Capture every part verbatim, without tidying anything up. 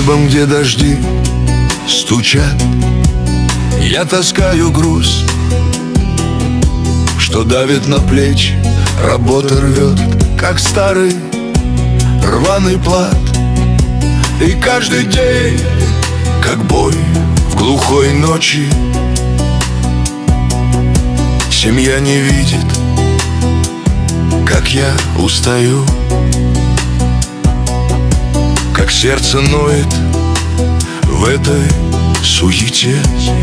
небом, где дожди стучат, я таскаю груз, что давит на плечи, работа рвет, как старый рваный плат. И каждый день, как бой в глухой ночи, семья не видит, как я устаю, как сердце ноет в этой суете.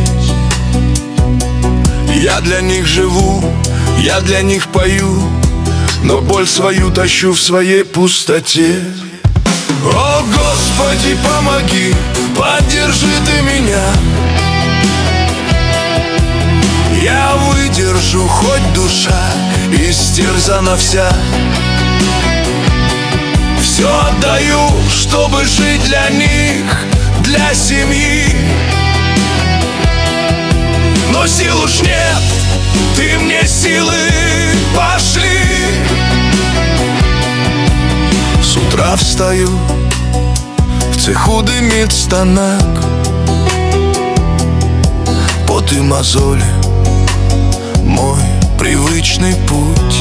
Я для них живу, я для них пою, но боль свою тащу в своей пустоте. О, Господи, помоги, поддержи Ты меня. Я выдержу, хоть душа истерзана вся. Все отдаю, чтобы жить для них, для семьи. Но сил уж нет, Ты мне силы пошли. С утра встаю, в цеху дымит станок, пот и мозоли — мой привычный путь.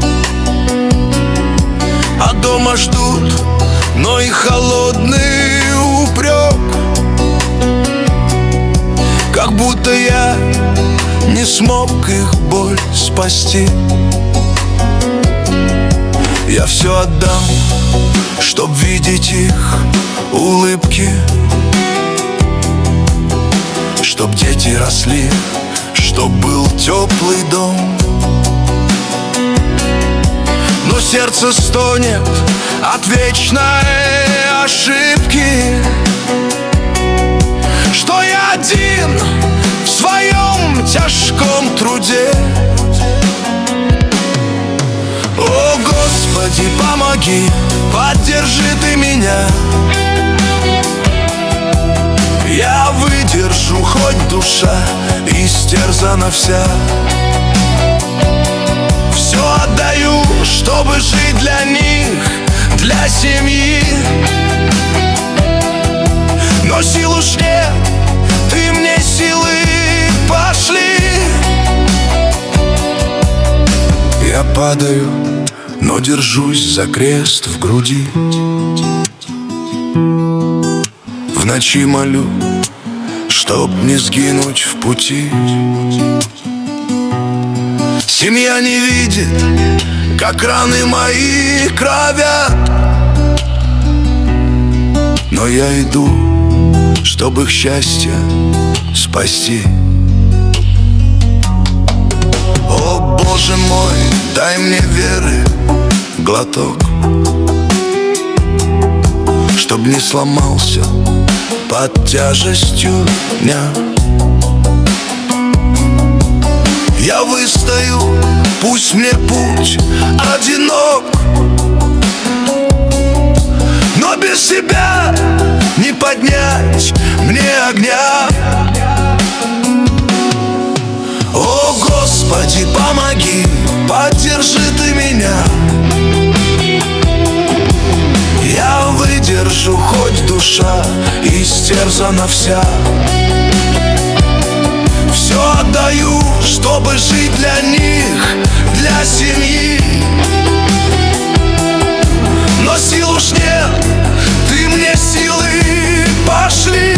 А дома ждут, но и холодный упрек, как будто я не смог их боль спасти. Я все отдам, чтоб видеть их улыбки, чтоб дети росли, чтоб был теплый дом. Но сердце стонет от вечной ошибки, что я один в своем тяжком труде. О, Господи, помоги, поддержи Ты меня. Я выдержу, хоть душа истерзана вся. Все отдаю, чтобы жить для них, для семьи. Но сил уж нет, Ты мне силы пошли. Я падаю, но держусь за крест в груди. В ночи молю, чтоб не сгинуть в пути. Семья не видит, как раны мои кровят, но я иду, чтобы их счастье спасти. О, Боже мой, дай мне веры глоток, чтоб не сломался под тяжестью дня. Я выстою, пусть мне путь одинок, но без тебя не поднять мне огня. О, Господи, помоги, поддержи Ты меня. Я выдержу, хоть душа истерзана вся. Все отдаю, чтобы жить для них, для семьи. Но сил уж нет, Ты мне силы пошли.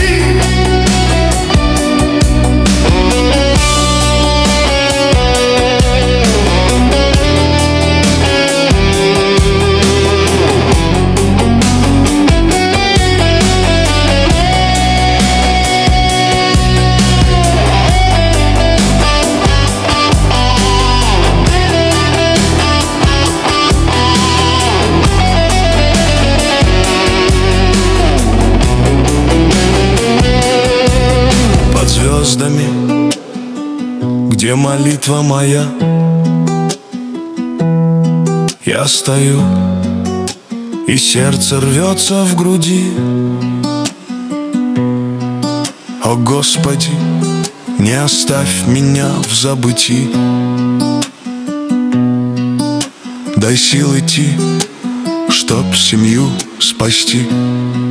Где молитва моя, я стою, и сердце рвется в груди. О, Господи, не оставь меня в забытии. Дай сил идти, чтоб семью спасти.